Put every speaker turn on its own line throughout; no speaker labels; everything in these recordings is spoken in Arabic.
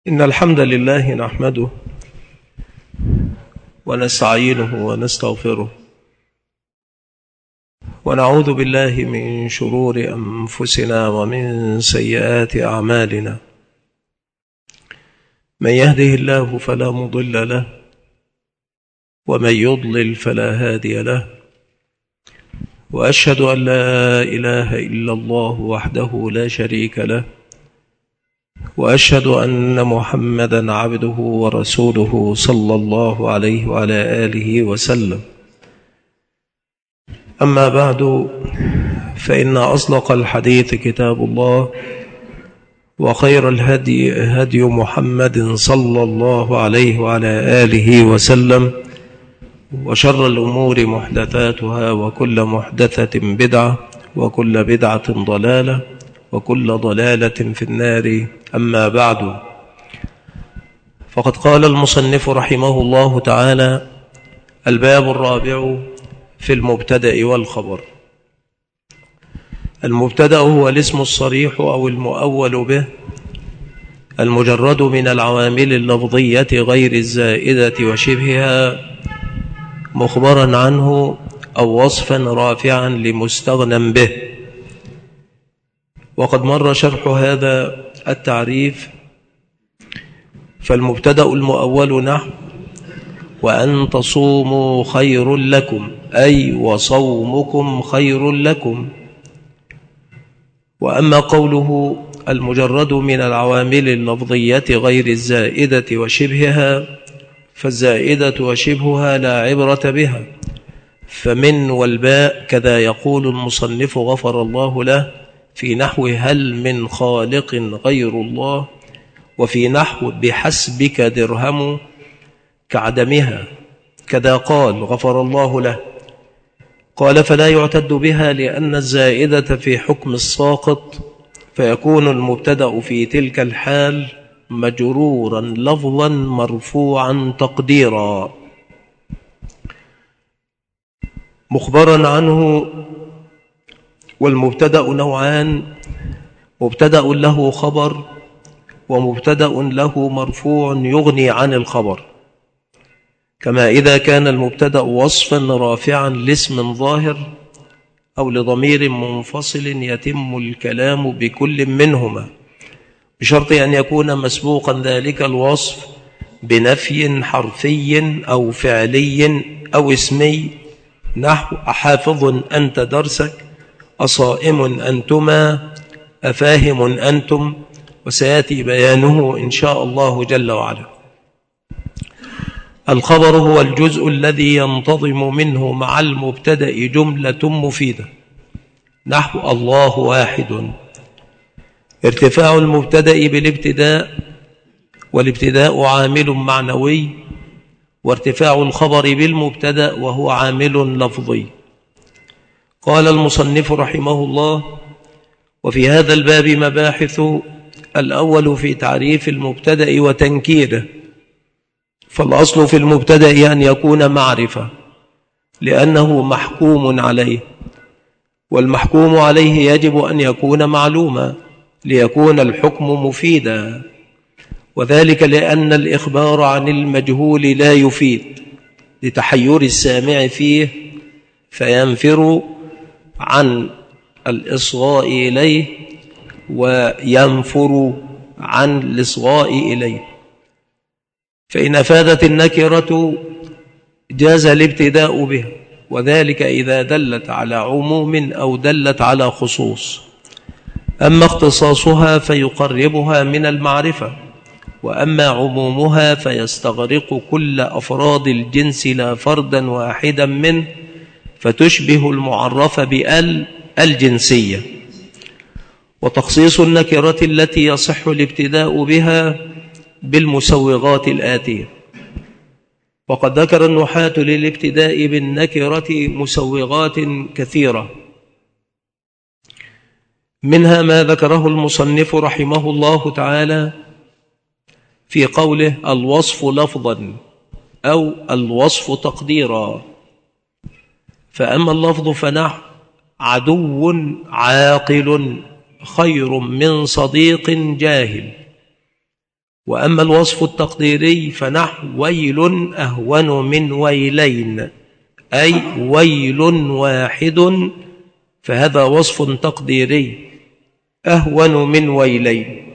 إن الحمد لله نحمده ونستعينه ونستغفره ونعوذ بالله من شرور أنفسنا ومن سيئات أعمالنا. من يهده الله فلا مضل له ومن يضلل فلا هادي له، وأشهد أن لا إله إلا الله وحده لا شريك له، وأشهد أن محمدا عبده ورسوله صلى الله عليه وعلى آله وسلم. أما بعد، فإن أصدق الحديث كتاب الله، وخير الهدي هدي محمد صلى الله عليه وعلى آله وسلم، وشر الأمور محدثاتها، وكل محدثة بدعة، وكل بدعة ضلالة، وكل ضلالة في النار. أما بعد، فقد قال المصنف رحمه الله تعالى: الباب الرابع في المبتدأ والخبر. المبتدأ هو الاسم الصريح أو المؤول به المجرد من العوامل اللفظية غير الزائدة وشبهها، مخبرا عنه أو وصفا رافعا لمستغنى به. وقد مر شرح هذا التعريف. فالمبتدأ المؤول نحو: وأن تصوموا خير لكم، أي وصومكم خير لكم. وأما قوله المجرد من العوامل اللفظية غير الزائدة وشبهها، فالزائدة وشبهها لا عبرة بها، فمن والباء كذا يقول المصنف غفر الله له في نحو هل من خالق غير الله، وفي نحو بحسبك درهم كعدمها، كذا قال غفر الله له. قال: فلا يعتد بها لأن الزائدة في حكم الساقط، فيكون المبتدأ في تلك الحال مجرورا لفظا مرفوعا تقديرا مخبرا عنه. والمبتدأ نوعان: مبتدأ له خبر، ومبتدأ له مرفوع يغني عن الخبر. كما إذا كان المبتدأ وصفا رافعا لاسم ظاهر أو لضمير منفصل يتم الكلام بكل منهما، بشرط أن يكون مسبوقا ذلك الوصف بنفي حرفي أو فعلي أو اسمي، نحو: أحافظ أنت درسك، أصائم أنتما، أفاهم أنتم. وسيأتي بيانه إن شاء الله جل وعلا. الخبر هو الجزء الذي ينتظم منه مع المبتدأ جملة مفيدة، نحو: الله واحد. ارتفاع المبتدأ بالابتداء، والابتداء عامل معنوي، وارتفاع الخبر بالمبتدأ وهو عامل لفظي. قال المصنف رحمه الله: وفي هذا الباب مباحث. الأول في تعريف المبتدأ وتنكيره. فالأصل في المبتدأ أن يكون معرفة، لأنه محكوم عليه، والمحكوم عليه يجب أن يكون معلوما ليكون الحكم مفيدا، وذلك لأن الإخبار عن المجهول لا يفيد لتحير السامع فيه، فينفر عن الإصغاء إليه وينفر عن الإصغاء إليه. فإن أفادت النكرة جاز الابتداء بها، وذلك إذا دلت على عموم أو دلت على خصوص. أما اختصاصها فيقربها من المعرفة، وأما عمومها فيستغرق كل أفراد الجنس لا فردا واحدا منه، فتشبه المعرف بأل الجنسية. وتخصيص النكرة التي يصح الابتداء بها بالمسوغات الآتية. وقد ذكر النحاة للابتداء بالنكرة مسوغات كثيرة، منها ما ذكره المصنف رحمه الله تعالى في قوله: الوصف لفظا أو الوصف تقديرا. فأما اللفظ فنحو: عدو عاقل خير من صديق جاهل. وأما الوصف التقديري فنحو ويل أهون من ويلين، أي ويل واحد، فهذا وصف تقديري أهون من ويلين.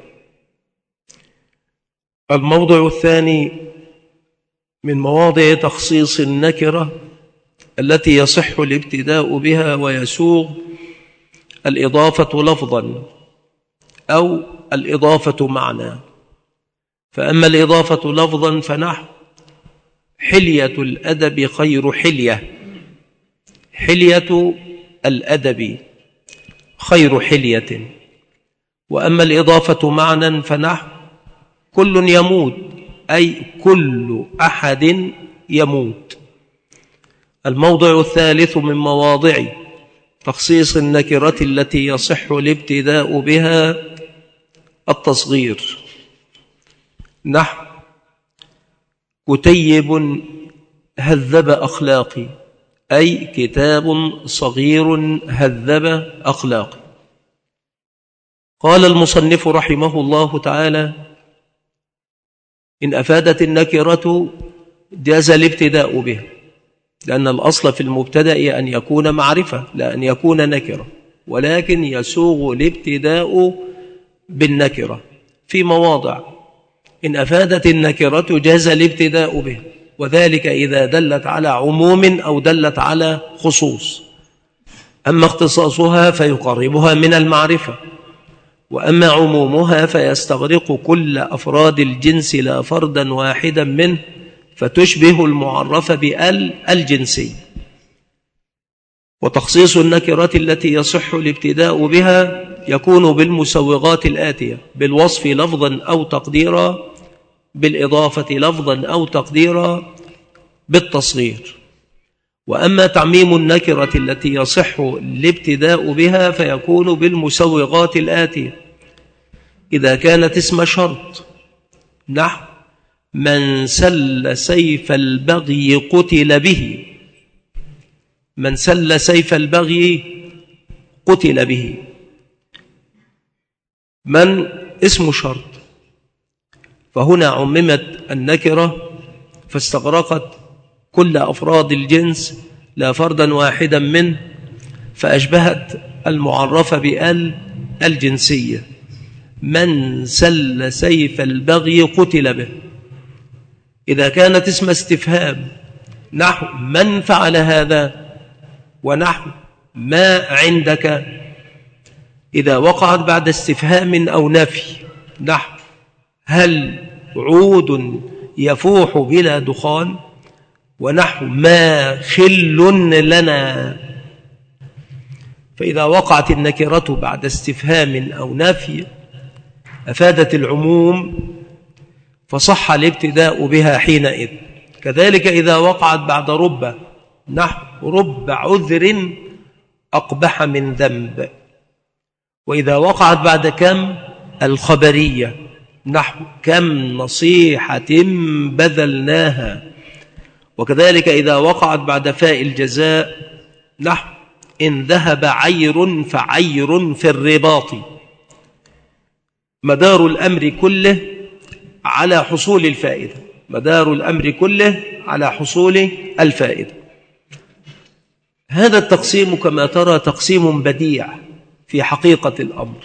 الموضع الثاني من مواضع تخصيص النكرة التي يصح الابتداء بها ويسوغ الإضافة لفظا أو الإضافة معنى. فأما الإضافة لفظا فنحو حلية الأدب خير حلية، حلية الأدب خير حلية. وأما الإضافة معنى فنحو كل يموت، أي كل أحد يموت. الموضع الثالث من مواضع تخصيص النكرة التي يصح الابتداء بها التصغير، نحو كتيب هذب أخلاقي، أي كتاب صغير هذب أخلاقي. قال المصنف رحمه الله تعالى: إن أفادت النكرة جاز الابتداء بها، لأن الأصل في المبتدأ أن يكون معرفة لا أن يكون نكرة، ولكن يسوغ الابتداء بالنكرة في مواضع. إن أفادت النكرة جاز الابتداء بها، وذلك إذا دلت على عموم أو دلت على خصوص. أما اختصاصها فيقربها من المعرفة، وأما عمومها فيستغرق كل أفراد الجنس لا فردا واحدا منه، فتشبه المعرف بأل الجنسي. وتخصيص النكرة التي يصح الابتداء بها يكون بالمسوغات الآتية: بالوصف لفظا أو تقديرا، بالإضافة لفظا أو تقديرا، بالتصغير. وأما تعميم النكرة التي يصح الابتداء بها فيكون بالمسوغات الآتية: إذا كانت اسم شرط، نحو من سل سيف البغي قتل به، من سل سيف البغي قتل به. من اسم شرط، فهنا عممت النكرة فاستغرقت كل أفراد الجنس لا فردا واحدا منه، فأشبهت المعرف بأل الجنسية: من سل سيف البغي قتل به. إذا كانت اسم استفهام، نحو من فعل هذا، ونحو ما عندك. إذا وقعت بعد استفهام أو نفي، نحو هل عود يفوح بلا دخان، ونحو ما خل لنا. فإذا وقعت النكرة بعد استفهام أو نفي أفادت العموم، فصح الابتداء بها حينئذ. كذلك إذا وقعت بعد رب، نحو رب عذر أقبح من ذنب. وإذا وقعت بعد كم الخبرية، نحو كم نصيحة بذلناها. وكذلك إذا وقعت بعد فاء الجزاء، نحو إن ذهب عير فعير في الرباط. مدار الأمر كله على حصول الفائدة، مدار الأمر كله على حصول الفائدة. هذا التقسيم كما ترى تقسيم بديع في حقيقة الأمر.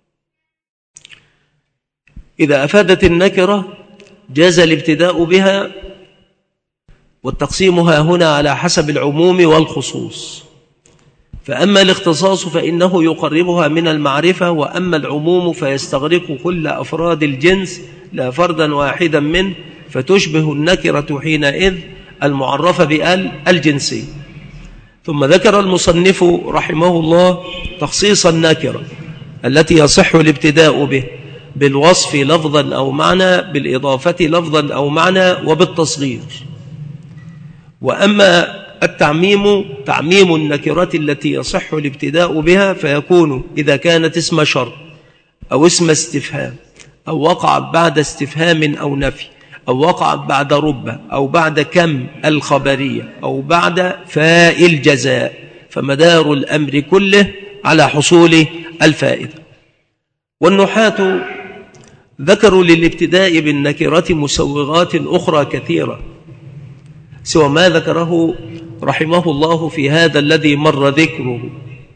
إذا أفادت النكرة جاز الابتداء بها، والتقسيمها هنا على حسب العموم والخصوص. فأما الاختصاص فإنه يقربها من المعرفة، وأما العموم فيستغرق كل أفراد الجنس لا فردا واحدا منه، فتشبه النكرة حينئذ المعرفة بأل الجنسي. ثم ذكر المصنف رحمه الله تخصيص النكرة التي يصح الابتداء به بالوصف لفظا أو معنى، بالإضافة لفظا أو معنى، وبالتصغير. وأما التعميم تعميم النكرة التي يصح الابتداء بها فيكون إذا كانت اسم شرط أو اسم استفهام، أو وقعت بعد استفهام أو نفي، أو وقعت بعد رب، أو بعد كم الخبرية، أو بعد فاء الجزاء، فمدار الأمر كله على حصول الفائدة. والنحاة ذكروا للابتداء بالنكرة مسوغات أخرى كثيرة سوى ما ذكره رحمه الله في هذا الذي مر ذكره.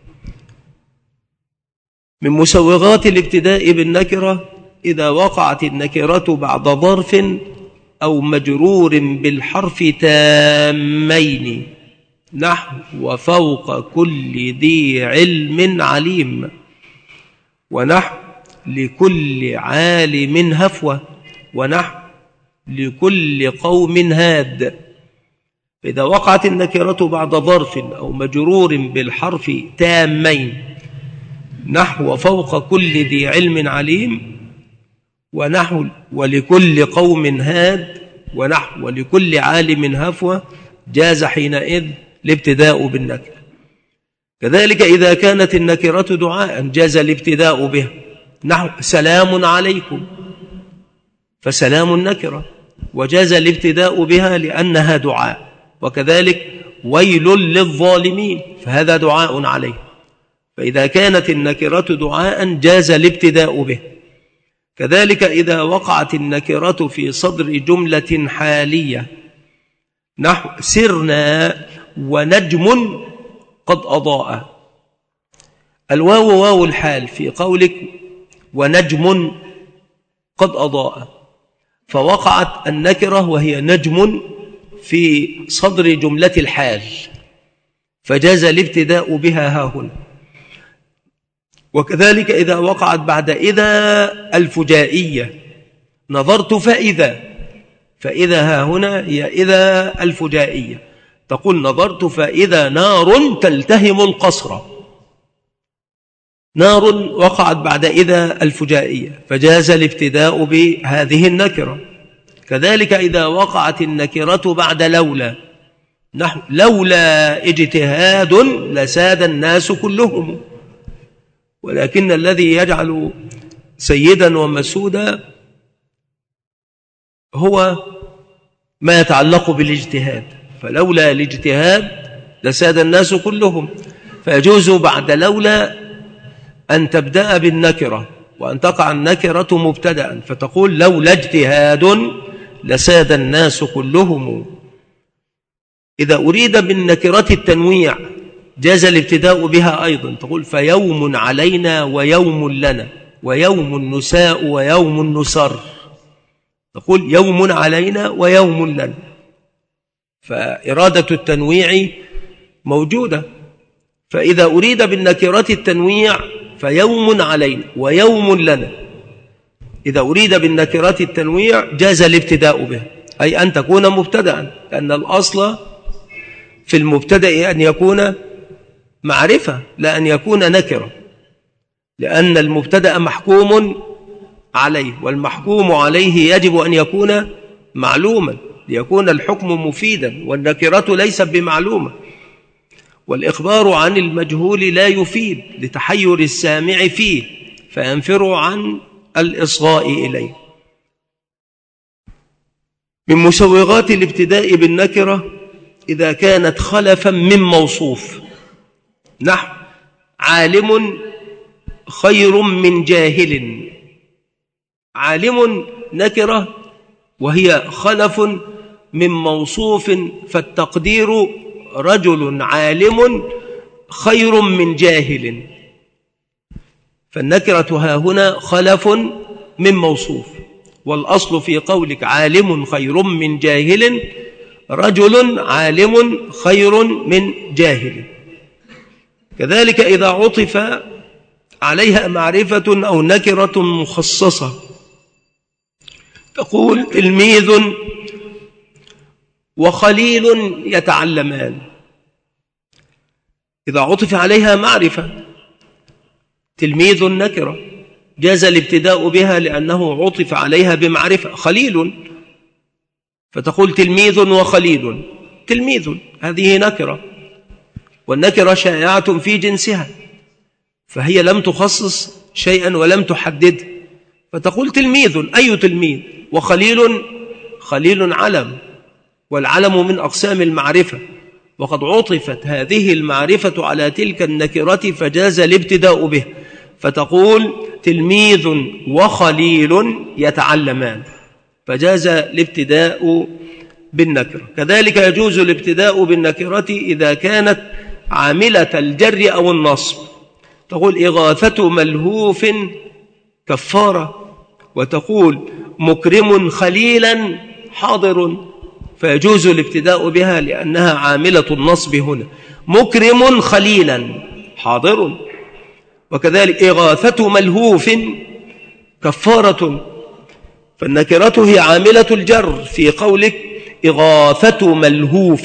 من مسوغات الابتداء بالنكرة إذا وقعت النكرة بعد ظرف أو مجرور بالحرف تامين، نحو وفوق كل ذي علم عليم، ونحو لكل عالم هفوة، ونحو لكل قوم هاد. إذا وقعت النكرة بعد ظرف أو مجرور بالحرف تامين، نحو وفوق كل ذي علم عليم، ونحو ولكل قوم هاد، ونحو ولكل عالم هفوة، جاز حينئذ الابتداء بالنكرة. كذلك إذا كانت النكرة دعاء جاز الابتداء بها، نحو سلام عليكم، فسلام النكرة وجاز الابتداء بها لأنها دعاء. وكذلك ويل للظالمين، فهذا دعاء عليه، فإذا كانت النكرة دعاء جاز الابتداء به. كذلك إذا وقعت النكرة في صدر جملة حالية، نحو سرنا ونجم قد أضاء، الواو واو الحال في قولك ونجم قد أضاء، فوقعت النكرة وهي نجم في صدر جملة الحال، فجاز الابتداء بها هاهنا. وكذلك إذا وقعت بعد إذا الفجائية، نظرت فإذا هاهنا هي إذا الفجائية، تقول نظرت فإذا نار تلتهم القصر، نار وقعت بعد إذا الفجائية، فجاز الابتداء بهذه النكرة. كذلك إذا وقعت النكرة بعد لولا، نحو لولا اجتهاد لساد الناس كلهم، ولكن الذي يجعل سيدا ومسودا هو ما يتعلق بالاجتهاد، فلولا الاجتهاد لساد الناس كلهم، فيجوز بعد لولا أن تبدأ بالنكرة وأن تقع النكرة مبتدأ، فتقول لولا اجتهاد لساد الناس كلهم. إذا أريد بالنكرة التنويع جاز الابتداء بها أيضا، تقول فيوم علينا ويوم لنا، ويوم نساء ويوم نسر، تقول يوم علينا ويوم لنا، فإرادة التنويع موجودة. فإذا أريد بالنكرة التنويع فيوم علينا ويوم لنا، إذا أريد بالنكرة التنويع جاز الابتداء به، أي أن تكون مبتدأ، لأن الأصل في المبتدأ أن يكون معرفة لا أن يكون نكرة، لأن المبتدأ محكوم عليه، والمحكوم عليه يجب أن يكون معلوما ليكون الحكم مفيدا، والنكرة ليست بمعلومة، والإخبار عن المجهول لا يفيد لتحير السامع فيه، فينفر عن الإصغاء إليه. من مسوغات الابتداء بالنكرة إذا كانت خلفا من موصوف، نحو عالم خير من جاهل، عالم نكرة وهي خلف من موصوف، فالتقدير رجل عالم خير من جاهل، فالنكرة ها هنا خلف من موصوف، والأصل في قولك عالم خير من جاهل رجل عالم خير من جاهل. كذلك إذا عطف عليها معرفة أو نكرة مخصصة، تقول تلميذ وخليل يتعلمان، إذا عطف عليها معرفة تلميذ نكرة جاز الابتداء بها لأنه عطف عليها بمعرفة، خليل، فتقول تلميذ وخليل، تلميذ هذه نكرة، والنكرة شائعة في جنسها، فهي لم تخصص شيئا ولم تحدد، فتقول تلميذ، أي تلميذ، وخليل، خليل علم، والعلم من أقسام المعرفة، وقد عطفت هذه المعرفة على تلك النكرة فجاز الابتداء به، فتقول تلميذ وخليل يتعلمان، فجاز الابتداء بالنكرة. كذلك يجوز الابتداء بالنكرة إذا كانت عاملة الجر أو النصب، تقول إغاثة ملهوف كفارة، وتقول مكرم خليلا حاضر، فيجوز الابتداء بها لأنها عاملة النصب هنا، مكرم خليلا حاضر. وكذلك إغاثة ملهوف كفارة، فالنكرة هي عاملة الجر في قولك إغاثة ملهوف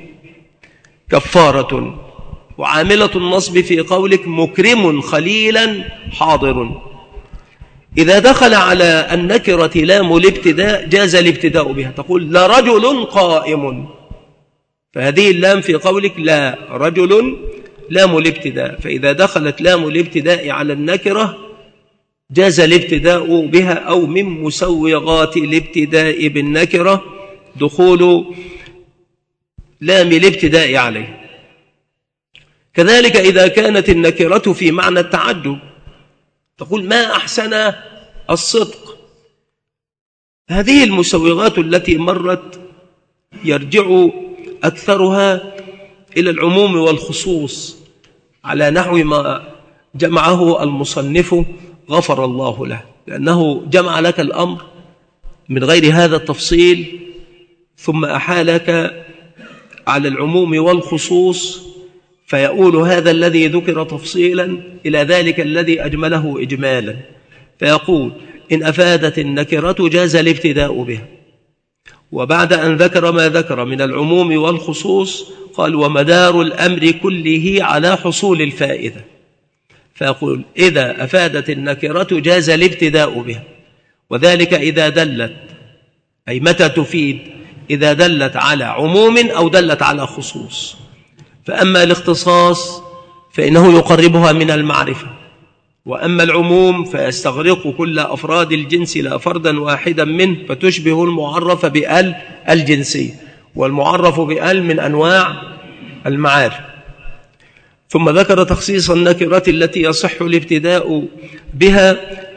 كفارة، وعاملة النصب في قولك مكرم خليلا حاضر. إذا دخل على النكرة لام الابتداء جاز الابتداء بها، تقول لرجل قائم، فهذه اللام في قولك لا رجل لام الابتداء، فإذا دخلت لام الابتداء على النكرة جاز الابتداء بها، أو من مسوغات الابتداء بالنكرة دخول لام الابتداء عليه. كذلك إذا كانت النكرة في معنى التعجب، تقول ما أحسن الصدق. هذه المسوغات التي مرت يرجع أكثرها إلى العموم والخصوص على نحو ما جمعه المصنف غفر الله له، لأنه جمع لك الأمر من غير هذا التفصيل ثم أحالك على العموم والخصوص، فيقول هذا الذي ذكر تفصيلا إلى ذلك الذي أجمله إجمالا، فيقول إن أفادت النكرة جاز الابتداء بها. وبعد أن ذكر ما ذكر من العموم والخصوص قال ومدار الأمر كله على حصول الفائدة، فيقول إذا أفادت النكرة جاز الابتداء بها، وذلك إذا دلت، أي متى تفيد؟ إذا دلت على عموم أو دلت على خصوص. فأما الاختصاص فإنه يقربها من المعرفة، وأما العموم فيستغرق كل أفراد الجنس لا فردا واحدا منه، فتشبه المعرف بأل الجنسية، والمعرف بأل من أنواع المعارف. ثم ذكر تخصيص النكرة التي يصح الابتداء بها،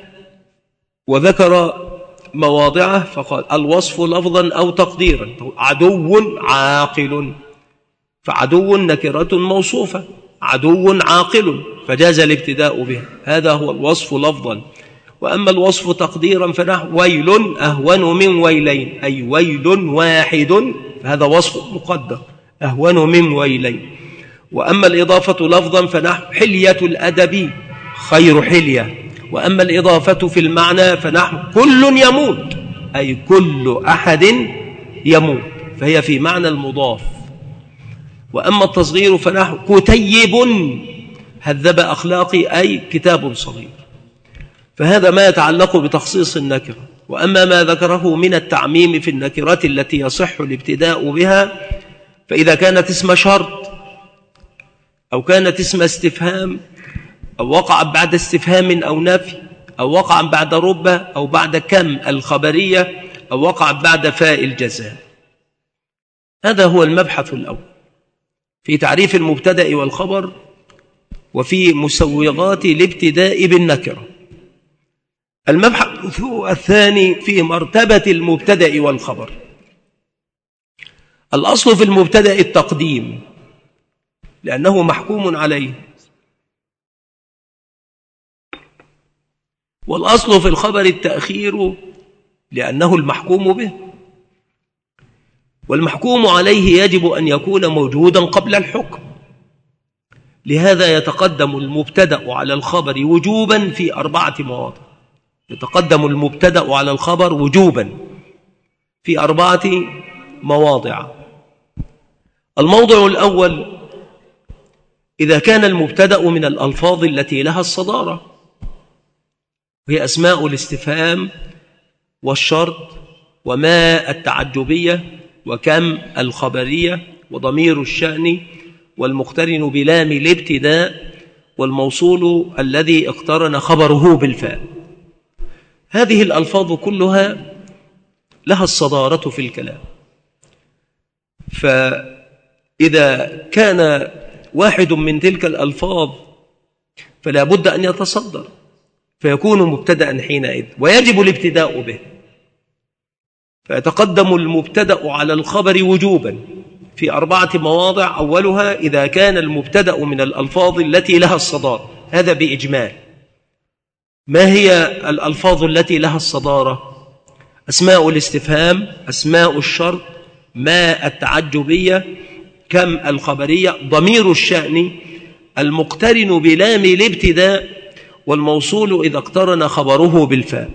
وذكر مواضعه فقال الوصف لفظا أو تقديرا، عدو عاقل، فعدو نكرة موصوفة، عدو عاقل، فجاز الابتداء به، هذا هو الوصف لفظا. وأما الوصف تقديرا فنحو ويل أهون من ويلين، أي ويل واحد، فهذا وصف مقدر أهون من ويلين. وأما الإضافة لفظا فنحو حلية الأدب خير حلية. وأما الإضافة في المعنى فنحو كل يموت، أي كل أحد يموت، فهي في معنى المضاف. وأما التصغير فنحو كتيب هذب أخلاقي، أي كتاب صغير. فهذا ما يتعلق بتخصيص النكرة. وأما ما ذكره من التعميم في النكرات التي يصح الابتداء بها، فإذا كانت اسم شرط أو كانت اسم استفهام أو وقع بعد استفهام أو نفي أو وقع بعد رب أو بعد كم الخبرية أو وقع بعد فاء الجزاء. هذا هو المبحث الأول في تعريف المبتدأ والخبر وفي مسوغات الابتداء بالنكرة. المبحث الثاني في مرتبة المبتدأ والخبر. الأصل في المبتدأ التقديم لأنه محكوم عليه، والأصل في الخبر التأخير لأنه المحكوم به، والمحكوم عليه يجب أن يكون موجودا قبل الحكم. لهذا يتقدم المبتدأ على الخبر وجوبا في 4 مواضع. يتقدم المبتدأ على الخبر وجوبا في 4 مواضع. الموضع الأول إذا كان المبتدأ من الألفاظ التي لها الصدارة، وهي أسماء الاستفهام والشرط وما التعجبية وكم الخبرية وضمير الشأن والمقترن بلام الابتداء والموصول الذي اقترن خبره بالفاء. هذه الألفاظ كلها لها الصدارة في الكلام، فإذا كان واحد من تلك الألفاظ فلا بد أن يتصدر فيكون مبتدأ حينئذ، ويجب الابتداء به. فيتقدم المبتدأ على الخبر وجوبا في 4 مواضع. أولها إذا كان المبتدأ من الألفاظ التي لها الصدارة، هذا بإجمال. ما هي الألفاظ التي لها الصدارة؟ أسماء الاستفهام، أسماء الشرط، ما التعجبية، كم الخبرية، ضمير الشأن، المقترن بلام الابتداء، والموصول إذا اقترن خبره بالفاء.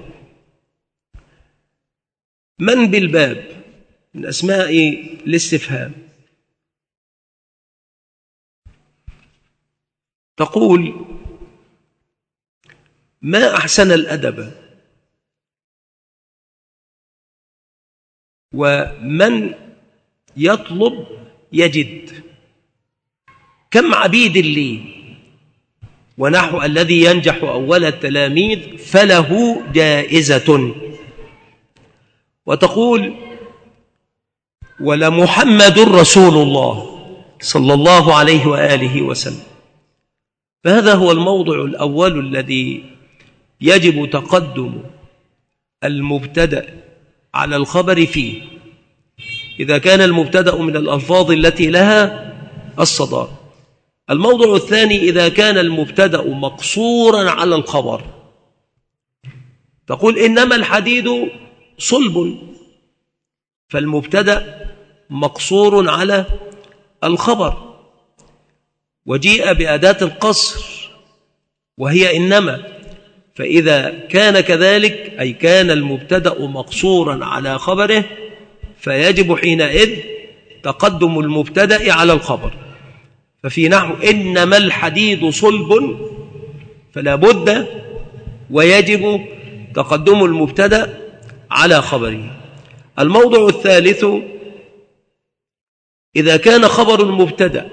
من بالباب من أسماء الاستفهام. تقول: ما أحسن الأدب، ومن يطلب يجد، كم عبيد لي، ونحو الذي ينجح أول التلاميذ فله جائزة. وتقول: ولمحمد رسول الله صلى الله عليه وآله وسلم. فهذا هو الموضع الأول الذي يجب تقدم المبتدأ على الخبر فيه، إذا كان المبتدأ من الألفاظ التي لها الصدارة. الموضع الثاني إذا كان المبتدأ مقصورا على الخبر. تقول: إنما الحديد صلب، فالمبتدأ مقصور على الخبر، وجيء بأداة القصر وهي إنما. فإذا كان كذلك، أي كان المبتدأ مقصورا على خبره، فيجب حينئذ تقدم المبتدأ على الخبر. ففي نحو إنما الحديد صلب، فلا بد ويجب تقدم المبتدأ على خبره. الموضع الثالث إذا كان خبر المبتدأ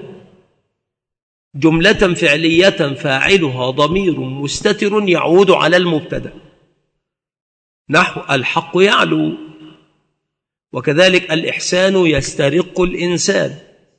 جملة فعلية فاعلها ضمير مستتر يعود على المبتدأ، نحو الحق يعلو، وكذلك الإحسان يسترق الإنسان،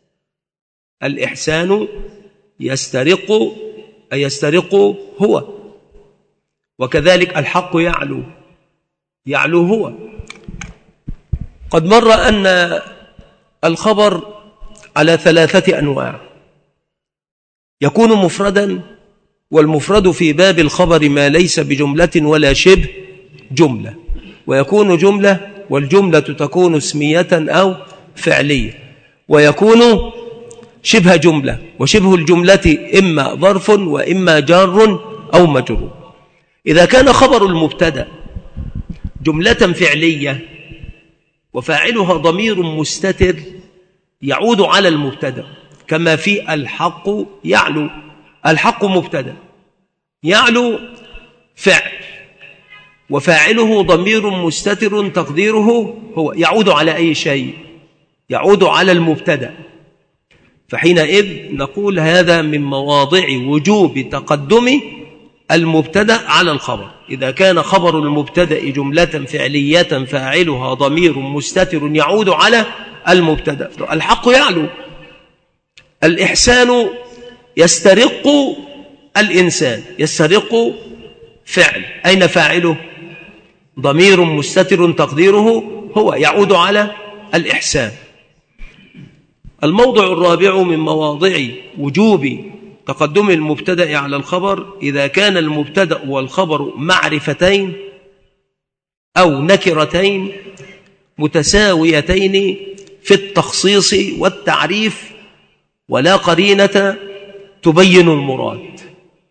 الإحسان يسترق أي يسترق هو، وكذلك الحق يعلو، يعلو هو. قد مر أن الخبر على 3 أنواع: يكون مفردا، والمفرد في باب الخبر ما ليس بجملة ولا شبه جملة، ويكون جملة، والجملة تكون اسمية أو فعلية، ويكون شبه جملة، وشبه الجملة إما ظرف وإما جار أو مجرور. إذا كان خبر المبتدأ جملة فعلية وفاعلها ضمير مستتر يعود على المبتدأ، كما في الحق يعلو، الحق مبتدأ، يعلو فعل، وفاعله ضمير مستتر تقديره هو، يعود على أي شيء؟ يعود على المبتدأ. فحينئذ نقول هذا من مواضع وجوب تقدم المبتدأ على الخبر. إذا كان خبر المبتدأ جملة فعلية فاعلها ضمير مستتر يعود على المبتدأ. الحق يعلو، الإحسان يسترق الإنسان، يسترق فعل، أين فاعله؟ ضمير مستتر تقديره هو، يعود على الإحسان. الموضع الرابع من مواضع وجوب تقدم المبتدأ على الخبر إذا كان المبتدأ والخبر معرفتين أو نكرتين متساويتين في التخصيص والتعريف، ولا قرينة تبين المراد.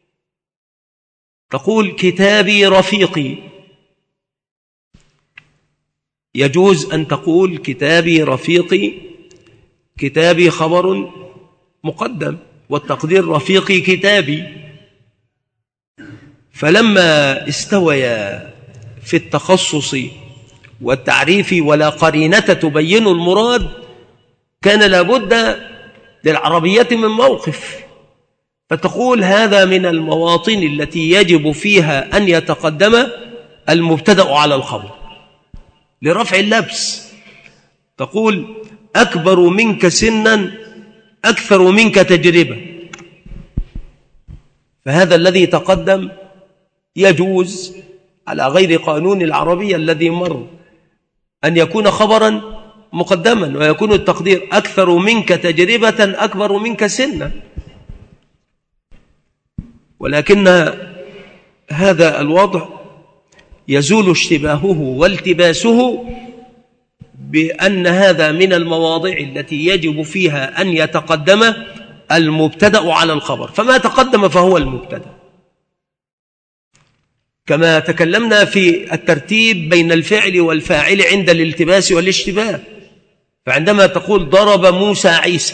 تقول: كتابي رفيقي، يجوز أن تقول كتابي رفيقي، كتابي خبر مقدم، والتقدير رفيقي كتابي. فلما استويا في التخصص والتعريف ولا قرينة تبين المراد، كان لابد للعربية من موقف، فتقول هذا من المواطن التي يجب فيها أن يتقدم المبتدأ على الخبر لرفع اللبس. تقول: أكبر منك سنا أكثر منك تجربة، فهذا الذي تقدم يجوز على غير قانون العربية الذي مر أن يكون خبرا مقدما، ويكون التقدير أكثر منك تجربة أكبر منك سنا. ولكن هذا الوضع يزول اشتباهه والتباسه بأن هذا من المواضع التي يجب فيها أن يتقدم المبتدأ على الخبر، فما تقدم فهو المبتدأ، كما تكلمنا في الترتيب بين الفعل والفاعل عند الالتباس والاشتباه. فعندما تقول ضرب موسى عيسى،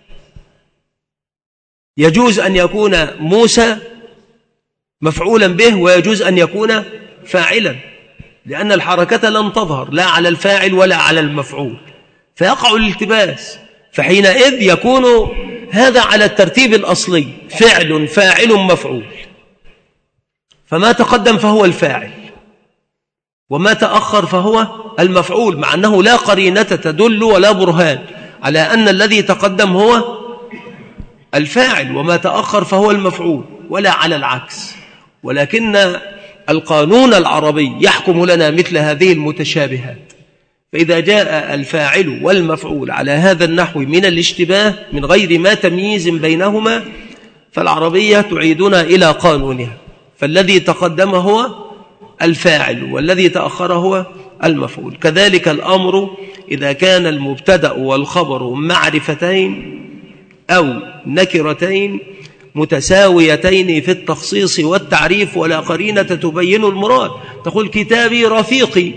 يجوز أن يكون موسى مفعولا به ويجوز أن يكون فاعلا، لأن الحركة لم تظهر لا على الفاعل ولا على المفعول، فيقع الالتباس. فحينئذ يكون هذا على الترتيب الأصلي، فعل فاعل مفعول، فما تقدم فهو الفاعل وما تأخر فهو المفعول، مع أنه لا قرينة تدل ولا برهان على أن الذي تقدم هو الفاعل وما تأخر فهو المفعول، ولا على العكس. ولكن القانون العربي يحكم لنا مثل هذه المتشابهات، فإذا جاء الفاعل والمفعول على هذا النحو من الاشتباه من غير ما تمييز بينهما، فالعربية تعيدنا إلى قانونها، فالذي تقدم هو الفاعل والذي تأخر هو المفعول. كذلك الأمر إذا كان المبتدأ والخبر معرفتين أو نكرتين متساويتين في التخصيص والتعريف ولا قرينة تبين المراد. تقول كتابي رفيقي،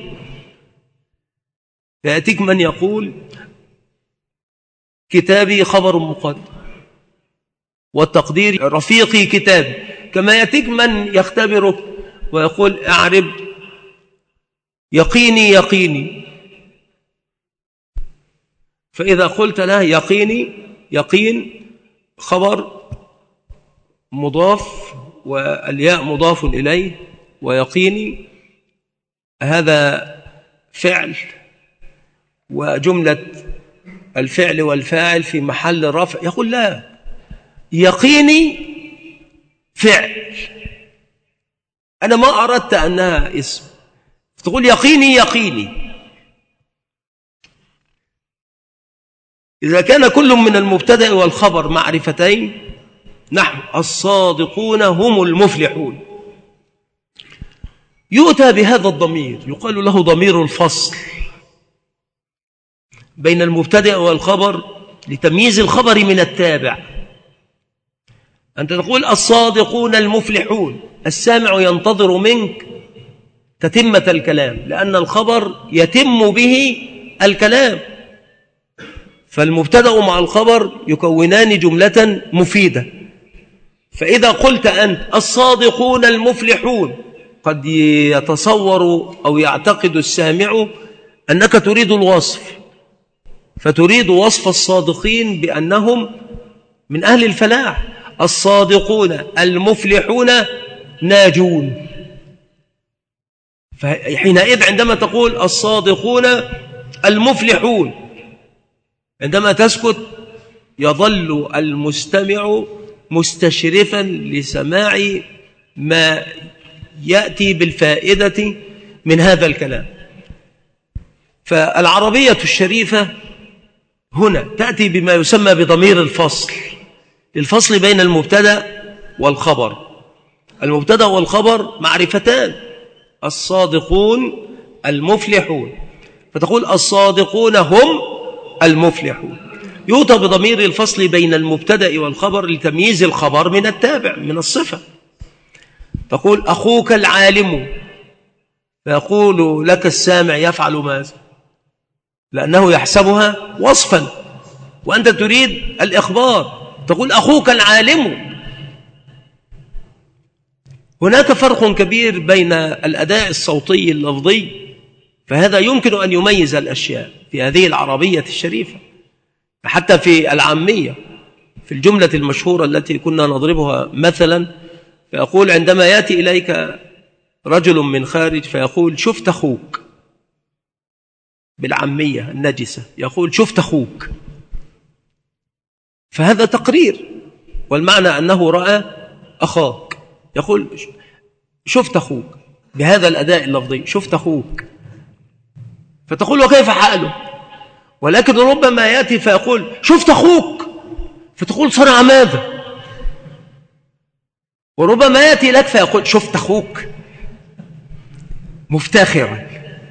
فيأتيك من يقول كتابي خبر مقدم والتقدير رفيقي كتابي، كما يأتيك من يختبرك ويقول أعرب يقيني يقيني، فإذا قلت له يقيني، يقين خبر مضاف والياء مضاف إليه، ويقيني هذا فعل وجملة الفعل والفاعل في محل رفع، يقول لا، يقيني فعل، أنا ما أردت أنها اسم، تقول يقيني يقيني. إذا كان كل من المبتدأ والخبر معرفتين نحو الصادقون هم المفلحون، يؤتى بهذا الضمير يقال له ضمير الفصل بين المبتدأ والخبر لتمييز الخبر من التابع. أنت تقول الصادقون المفلحون، السامع ينتظر منك تتمة الكلام، لأن الخبر يتم به الكلام، فالمبتدأ مع الخبر يكونان جملة مفيدة. فإذا قلت أنت الصادقون المفلحون، قد يتصور أو يعتقد السامع أنك تريد الوصف، فتريد وصف الصادقين بأنهم من أهل الفلاح، الصادقون المفلحون ناجون. فحينئذ عندما تقول الصادقون المفلحون، عندما تسكت يظل المستمع مستشرفا لسماع ما يأتي بالفائدة من هذا الكلام. فالعربية الشريفة هنا تأتي بما يسمى بضمير الفصل، الفصل بين المبتدأ والخبر. المبتدأ والخبر معرفتان، الصادقون المفلحون، فتقول الصادقون هم المفلحون، يؤتى بضمير الفصل بين المبتدأ والخبر لتمييز الخبر من التابع من الصفة. تقول أخوك العالم، فيقول لك السامع يفعل ماذا؟ لأنه يحسبها وصفا وأنت تريد الإخبار، تقول أخوك العالم. هناك فرق كبير بين الأداء الصوتي اللفظي، فهذا يمكن أن يميز الأشياء في هذه العربية الشريفة. حتى في العامية، في الجملة المشهورة التي كنا نضربها مثلا، فيقول عندما يأتي إليك رجل من خارج فيقول شفت أخوك، بالعامية النجسة يقول شفت أخوك، فهذا تقرير، والمعنى أنه رأى أخاك. يقول شفت أخوك بهذا الأداء اللفظي، شفت أخوك، فتقول وكيف حاله؟ ولكن ربما يأتي فيقول شفت أخوك، فتقول صنع ماذا؟ وربما يأتي لك فيقول شفت أخوك مفتخرا،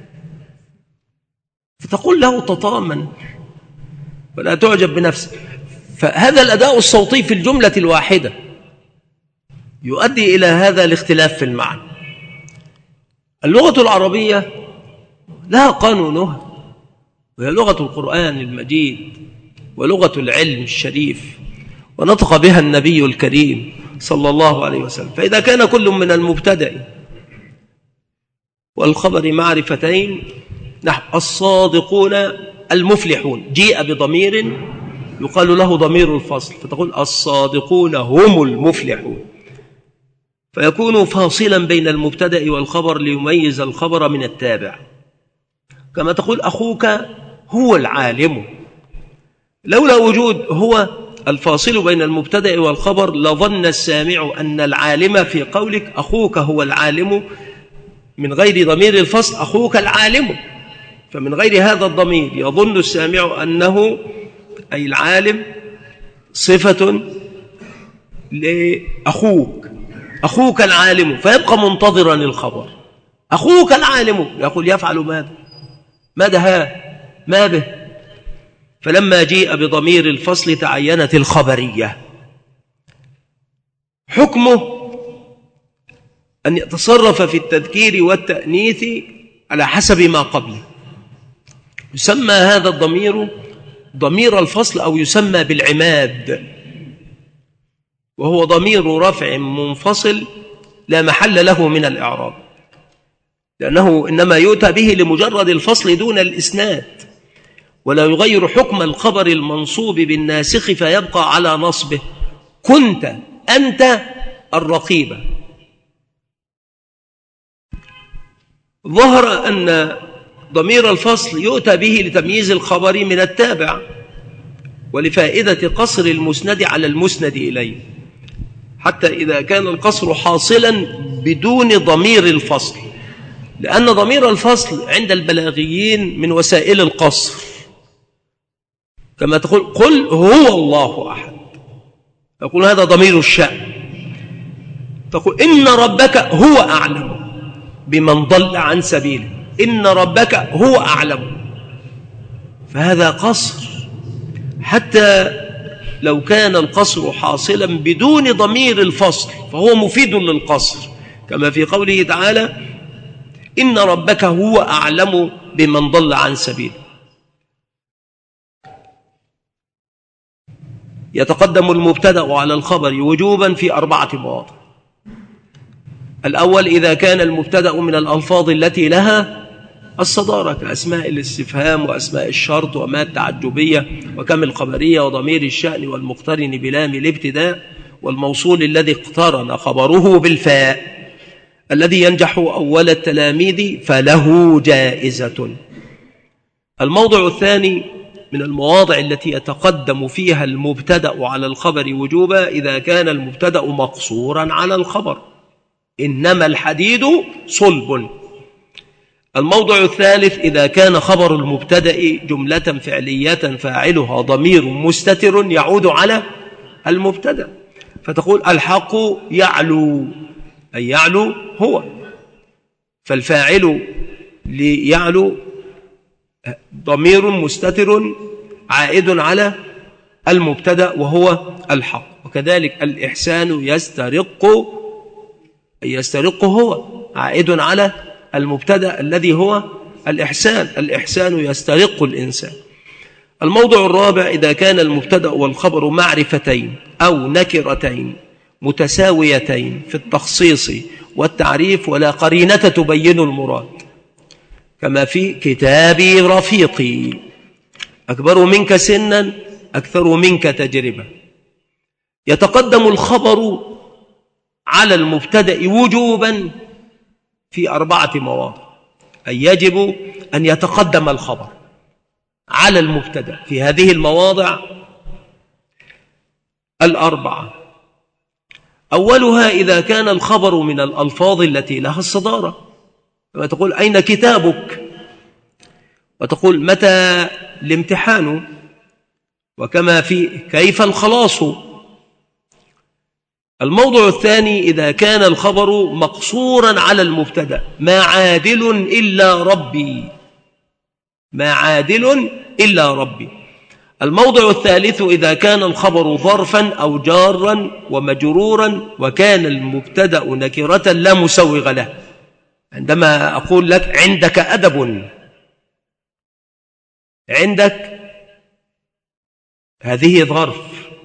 فتقول له تطامن ولا تعجب بنفسك. فهذا الأداء الصوتي في الجملة الواحدة يؤدي إلى هذا الاختلاف في المعنى. اللغة العربية لها قانونها، وهي لغة القرآن المجيد ولغة العلم الشريف، ونطق بها النبي الكريم صلى الله عليه وسلم. فإذا كان كل من المبتدأ والخبر معرفتين، نحو الصادقون المفلحون، جيء بضمير يقال له ضمير الفصل، فتقول الصادقون هم المفلحون، فيكون فاصلا بين المبتدأ والخبر ليميز الخبر من التابع. كما تقول أخوك هو العالم، لولا وجود هو الفاصل بين المبتدأ والخبر لظن السامع أن العالم في قولك أخوك هو العالم من غير ضمير الفصل أخوك العالم، فمن غير هذا الضمير يظن السامع أنه أي العالم صفة لأخوك، أخوك العالم، فيبقى منتظرا الخبر أخوك العالم، يقول يفعل ماذا؟ ماذا ما به؟ فلما جيء بضمير الفصل تعينت الخبرية. حكمه أن يتصرف في التذكير والتأنيث على حسب ما قبله. يسمى هذا الضمير ضمير الفصل أو يسمى بالعماد، وهو ضمير رفع منفصل لا محل له من الإعراب، لأنه إنما يؤتى به لمجرد الفصل دون الإسناد، ولا يغير حكم الخبر المنصوب بالناسخ فيبقى على نصبه. كنت أنت الرقيبة. ظهر أن ضمير الفصل يؤتى به لتمييز الخبر من التابع ولفائدة قصر المسند على المسند إليه، حتى إذا كان القصر حاصلا بدون ضمير الفصل، لأن ضمير الفصل عند البلاغيين من وسائل القصر. كما تقول قل هو الله أحد، يقول هذا ضمير الشأن. تقول إن ربك هو أعلم بمن ضل عن سبيله، إن ربك هو أعلم، فهذا قصر، حتى لو كان القصر حاصلا بدون ضمير الفصل فهو مفيد للقصر، كما في قوله تعالى إن ربك هو أعلم بمن ضل عن سبيله. يتقدم المبتدأ على الخبر وجوبا في 4 مواضع. الأول إذا كان المبتدأ من الألفاظ التي لها الصدارة كأسماء الاستفهام وأسماء الشرط وما التعجبية وكم الخبرية وضمير الشأن والمقترن بلام الابتداء والموصول الذي اقترن خبره بالفاء الذي ينجح أول التلاميذ فله جائزة. الموضع الثاني من المواضع التي يتقدم فيها المبتدأ على الخبر وجوبا إذا كان المبتدأ مقصورا على الخبر، إنما الحديد صلب. الموضع الثالث إذا كان خبر المبتدأ جملة فعلية فاعلها ضمير مستتر يعود على المبتدأ، فتقول الحق يعلو، أي يعلو هو، فالفاعل ليعلو ضمير مستتر عائد على المبتدأ وهو الحق. وكذلك الإحسان يسترق هو عائد على المبتدأ الذي هو الإحسان، الإحسان يسترق الإنسان. الموضع الرابع إذا كان المبتدأ والخبر معرفتين أو نكرتين متساويتين في التخصيص والتعريف ولا قرينة تبين المراد، كما في كتابي رفيقي، أكبر منك سنا أكثر منك تجربة. يتقدم الخبر على المبتدأ وجوبا في 4 مواضع، أي يجب أن يتقدم الخبر على المبتدأ في هذه المواضع 4. أولها إذا كان الخبر من الألفاظ التي لها الصدارة، كما تقول أين كتابك، وتقول متى الامتحان، وكما في كيف الخلاص. الموضع الثاني إذا كان الخبر مقصورا على المبتدأ، ما عادل إلا ربي، ما عادل إلا ربي. الموضع الثالث إذا كان الخبر ظرفا أو جارا ومجرورا وكان المبتدأ نكرة لا مسوغ له. عندما أقول لك عندك أدب، عندك هذه ظرف،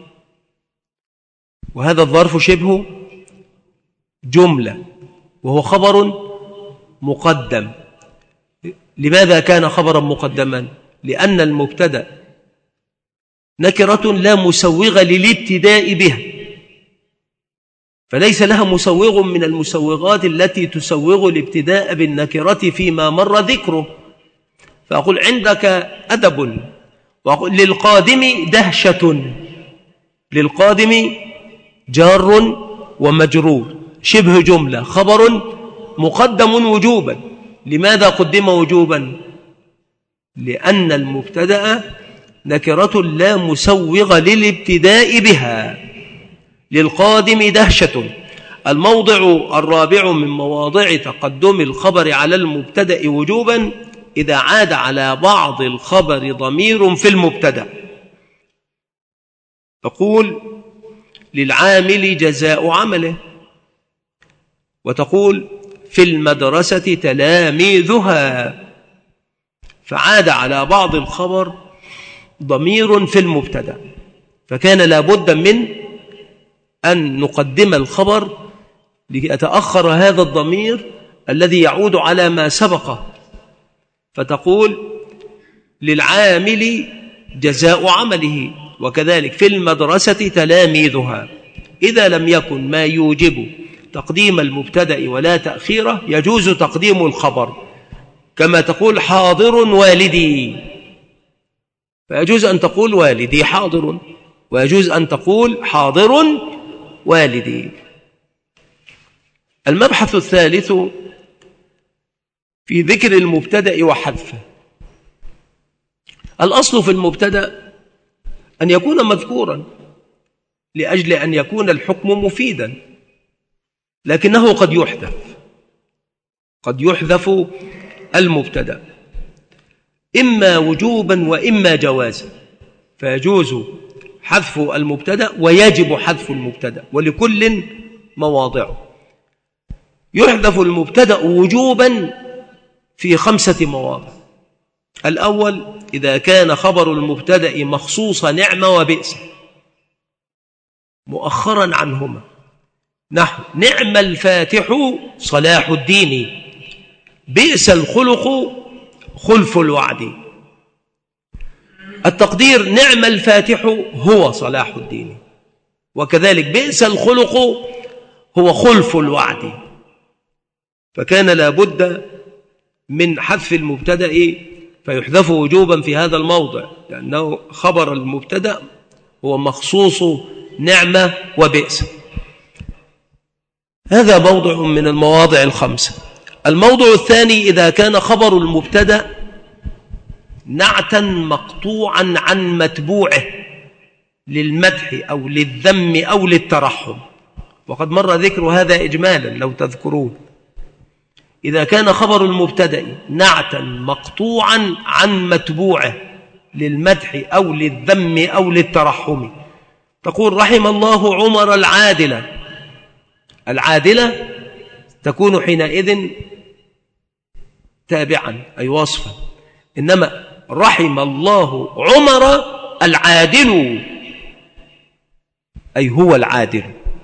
وهذا الظرف شبه جملة وهو خبر مقدم. لماذا كان خبرا مقدما؟ لأن المبتدأ نكرة لا مسوغ للابتداء بها، فليس لها مسوغ من المسوغات التي تسوغ الابتداء بالنكرة فيما مر ذكره. فأقول عندك أدب، وأقول للقادم دهشة، للقادم جار ومجرور شبه جملة، خبر مقدم وجوبا. لماذا قدم وجوبا؟ لأن المبتدأ نكرة لا مسوغ للابتداء بها. للقادم دهشة. الموضع الرابع من مواضع تقدم الخبر على المبتدأ وجوبا إذا عاد على بعض الخبر ضمير في المبتدأ. تقول للعامل جزاء عمله، وتقول في المدرسة تلاميذها، فعاد على بعض الخبر ضمير في المبتدأ، فكان لابد من أن نقدم الخبر ليتأخر هذا الضمير الذي يعود على ما سبقه. فتقول للعامل جزاء عمله، وكذلك في المدرسة تلاميذها. إذا لم يكن ما يوجب تقديم المبتدأ ولا تأخيره يجوز تقديم الخبر، كما تقول حاضر والدي، فيجوز أن تقول والدي حاضر، ويجوز أن تقول حاضر والدي. المبحث الثالث في ذكر المبتدأ وحذفه. الأصل في المبتدأ أن يكون مذكورا لأجل أن يكون الحكم مفيدا، لكنه قد يحذف المبتدأ إما وجوبا وإما جوازا، فيجوز حذف المبتدأ ويجب حذف المبتدأ، ولكل مواضعه. يحذف المبتدأ وجوبا في 5 مواضع. الأول إذا كان خبر المبتدأ مخصوص نعم وبئس مؤخرا عنهما، نحو نعم الفاتح صلاح الدين، بئس الخلق خلف الوعد. التقدير نعم الفاتح هو صلاح الدين، وكذلك بئس الخلق هو خلف الوعد، فكان لابد من حذف المبتدأ فيحذف وجوبا في هذا الموضع، لأنه خبر المبتدأ هو مخصوص نعمة وبئس. هذا موضع من المواضع 5. الموضع الثاني إذا كان خبر المبتدأ نعتا مقطوعا عن متبوعه للمدح أو للذم أو للترحم، وقد مر ذكر هذا إجمالا لو تذكرون. إذا كان خبر المبتدأ نعتا مقطوعا عن متبوعه للمدح أو للذم أو للترحم، تقول رحم الله عمر العادلة. العادلة تكون حينئذ تابعا أي وصفا، إنما رحم الله عمر العادل أي هو العادل.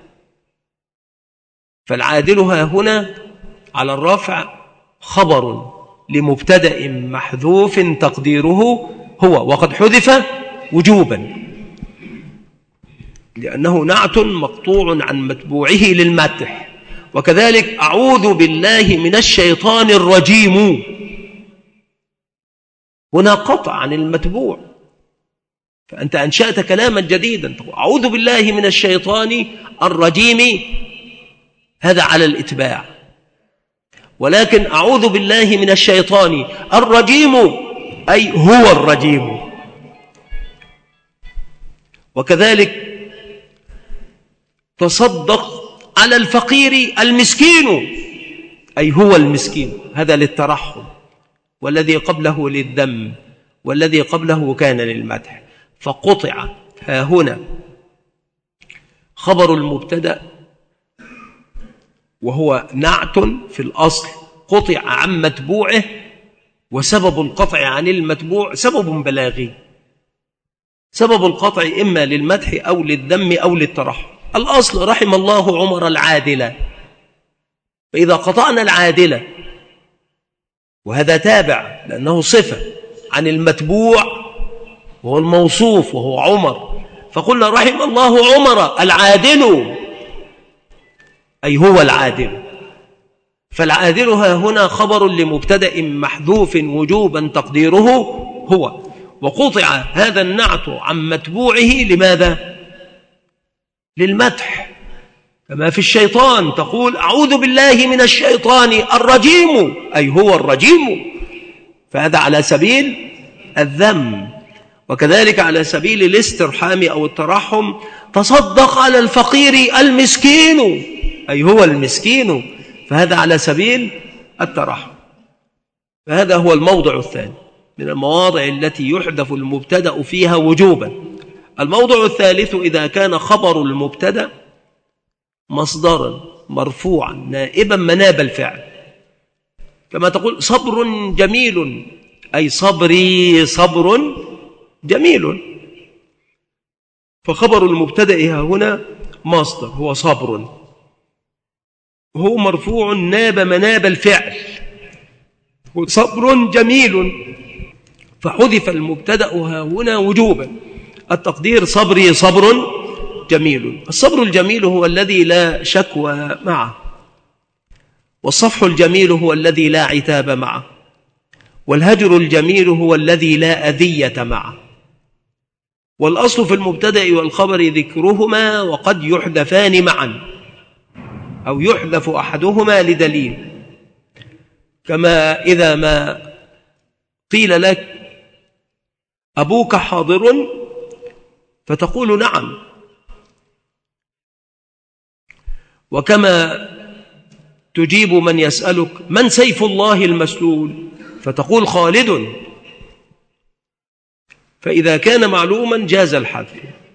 فالعادل ها هنا على الرفع خبر لمبتدأ محذوف تقديره هو، وقد حذف وجوبا لأنه نعت مقطوع عن متبوعه للمدح. وكذلك أعوذ بالله من الشيطان الرجيم، هنا قطع عن المتبوع، فأنت أنشأت كلاما جديدا. أعوذ بالله من الشيطان الرجيم هذا على الإتباع، ولكن أعوذ بالله من الشيطان الرجيم أي هو الرجيم. وكذلك تصدق على الفقير المسكين أي هو المسكين، هذا للترحم، والذي قبله للذم، والذي قبله كان للمدح. فقطع ها هنا خبر المبتدأ وهو نعت في الأصل، قطع عن متبوعه، وسبب القطع عن المتبوع سبب بلاغي، سبب القطع إما للمدح أو للذم أو للترحم. الأصل رحم الله عمر العادلة، فإذا قطعنا العادلة وهذا تابع لأنه صفة عن المتبوع وهو الموصوف وهو عمر، فقلنا رحم الله عمر العادل أي هو العادل. فالعادل ها هنا خبر لمبتدأ محذوف وجوبا تقديره هو، وقطع هذا النعت عن متبوعه لماذا؟ للمدح، كما في الشيطان تقول أعوذ بالله من الشيطان الرجيم أي هو الرجيم، فهذا على سبيل الذم. وكذلك على سبيل الاسترحام أو الترحم تصدق على الفقير المسكين أي هو المسكين، فهذا على سبيل الترحم. فهذا هو الموضع الثاني من المواضع التي يحذف المبتدأ فيها وجوبا. الموضع الثالث إذا كان خبر المبتدأ مصدرا مرفوعا نائبا مناب الفعل، كما تقول صبر جميل أي صبري صبر جميل، فخبر المبتدأ هنا مصدر هو صبر، هو مرفوع ناب مناب الفعل، صبر جميل، فحذف المبتدأ هنا وجوبا، التقدير صبري صبر جميل. الصبر الجميل هو الذي لا شكوى معه، والصفح الجميل هو الذي لا عتاب معه، والهجر الجميل هو الذي لا أذية معه. والأصل في المبتدأ والخبر ذكرهما، وقد يحذفان معا أو يحذف أحدهما لدليل، كما إذا ما قيل لك أبوك حاضر فتقول نعم، وكما تجيب من يسألك من سيف الله المسلول فتقول خالد. فإذا كان معلوما جاز الحذف.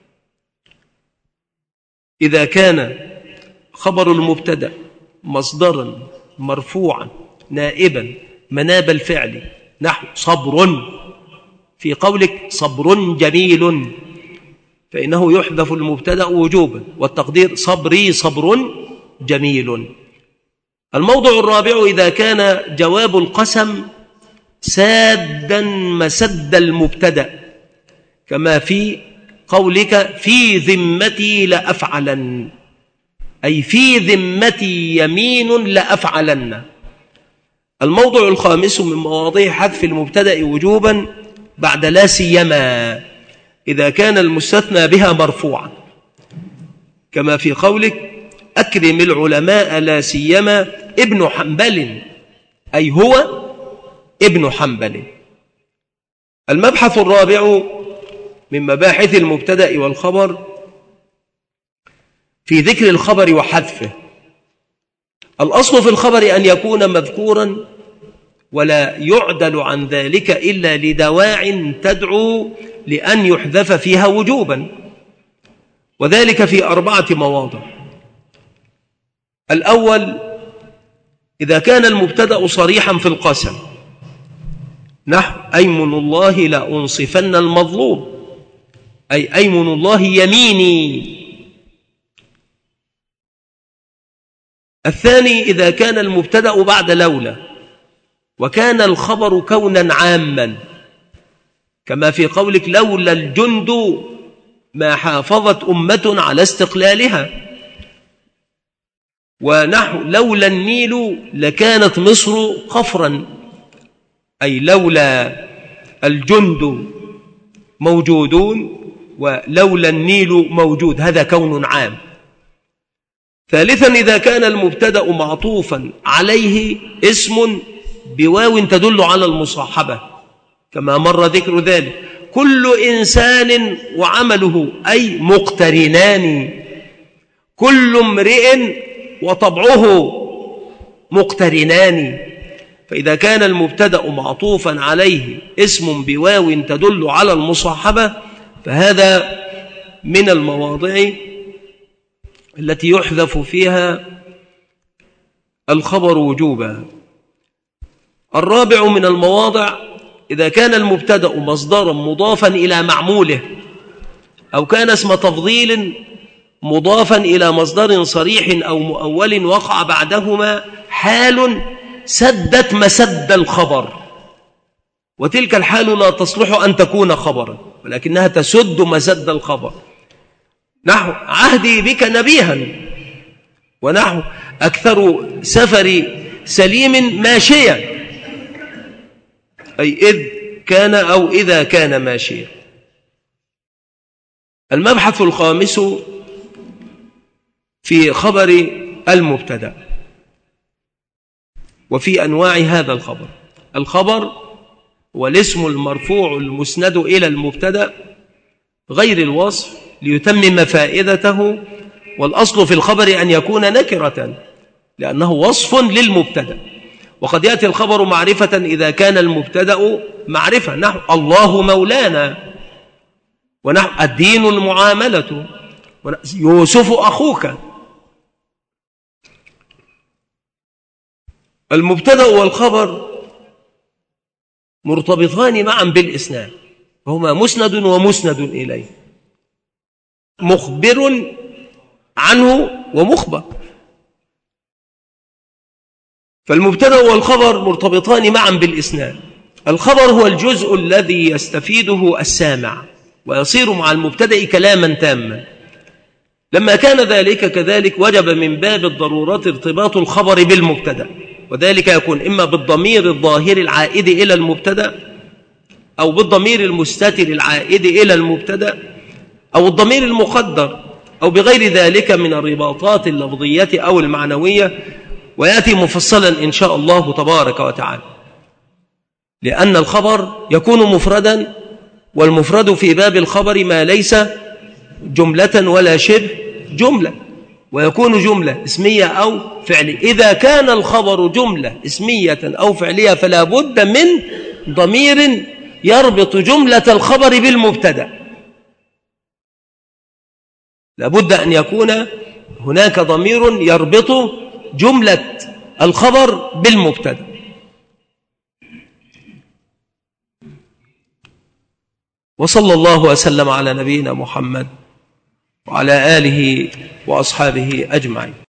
إذا كان خبر المبتدأ مصدرا مرفوعا نائبا مناب الفعل نحو صبر، في قولك صبر جميل فإنه يحذف المبتدأ وجوبا، والتقدير صبري صبر جميل. الموضع الرابع إذا كان جواب القسم سادا مسد المبتدأ، كما في قولك في ذمتي لأفعلن، أي في ذمتي يمين لأفعلن. الموضع الخامس من مواضيع حذف المبتدأ وجوبا بعد لا سيما إذا كان المستثنى بها مرفوعا، كما في قولك أكرم العلماء لا سيما ابن حنبل، أي هو ابن حنبل. المبحث الرابع من مباحث المبتدأ والخبر في ذكر الخبر وحذفه. الأصل في الخبر أن يكون مذكورا ولا يعدل عن ذلك إلا لدواع تدعو لأن يحذف فيها وجوبا، وذلك في 4 مواضع. الأول إذا كان المبتدأ صريحا في القسم نحو أيمن الله لأنصفن المظلوم، أي أيمن الله يميني. الثاني إذا كان المبتدأ بعد لولا وكان الخبر كونا عاما، كما في قولك لولا الجند ما حافظت أمة على استقلالها، ونحو لولا النيل لكانت مصر قفرا، أي لولا الجند موجودون ولولا النيل موجود، هذا كون عام. ثالثا إذا كان المبتدأ معطوفا عليه اسم بواو تدل على المصاحبة كما مر ذكر ذلك: كل إنسان وعمله، أي مقترنان، كل امرئ وطبعه مقترنان. فإذا كان المبتدأ معطوفا عليه اسم بواو تدل على المصاحبة فهذا من المواضع التي يحذف فيها الخبر وجوبا. الرابع من المواضع إذا كان المبتدأ مصدرا مضافا إلى معموله، أو كان اسم تفضيل مضافا إلى مصدر صريح أو مؤول وقع بعدهما حال سدت مسد الخبر، وتلك الحال لا تصلح أن تكون خبرا ولكنها تسد مسد الخبر، نحو عهدي بك نبيها، ونحو أكثر سفر سليم ماشيا، أي إذ كان أو إذا كان ماشيا. المبحث الخامس في خبر المبتدأ وفي أنواع هذا الخبر. الخبر هو الاسم المرفوع المسند إلى المبتدأ غير الوصف ليتمم فائدته، والأصل في الخبر أن يكون نكرة لأنه وصف للمبتدأ. وقد يأتي الخبر معرفة إذا كان المبتدأ معرفة، نحو الله مولانا، ونحو الدين المعاملة، يوسف أخوك. المبتدأ والخبر مرتبطان معا بالإسناد، وهما مسند ومسند إليه، مخبر عنه ومخبر. فالمبتدأ والخبر مرتبطان معا بالإسناد. الخبر هو الجزء الذي يستفيده السامع ويصير مع المبتدأ كلاما تاما. لما كان ذلك كذلك وجب من باب الضرورة ارتباط الخبر بالمبتدأ، وذلك يكون إما بالضمير الظاهر العائد إلى المبتدأ، أو بالضمير المستتر العائد إلى المبتدأ، أو الضمير المقدر، أو بغير ذلك من الرباطات اللفظية أو المعنوية، ويأتي مفصلا إن شاء الله تبارك وتعالى. لأن الخبر يكون مفردا، والمفرد في باب الخبر ما ليس جملة ولا شبه جملة، ويكون جملة اسمية أو فعلية. إذا كان الخبر جملة اسمية أو فعلية فلا بد من ضمير يربط جملة الخبر بالمبتدأ، لا بد أن يكون هناك ضمير يربط جملة الخبر بالمبتدأ. وصلى الله وسلم على نبينا محمد وعلى آله وأصحابه أجمعين.